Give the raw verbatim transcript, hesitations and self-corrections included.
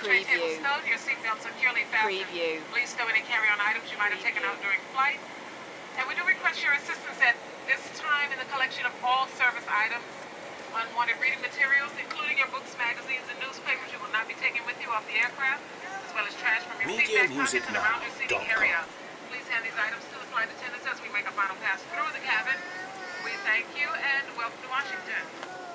tray table stowed, your seatbelt securely fastened. Preview. Please stow any carry-on items you might have taken out during flight. And we do request your assistance at this time in the collection of all service items. Unwanted reading materials, including your books, magazines, and newspapers, you will not be taken with you off the aircraft, as well as trash from your seat back pockets and around your seating area. Please hand these items to the flight attendants as we make a final pass through the cabin. We thank you and welcome to Washington.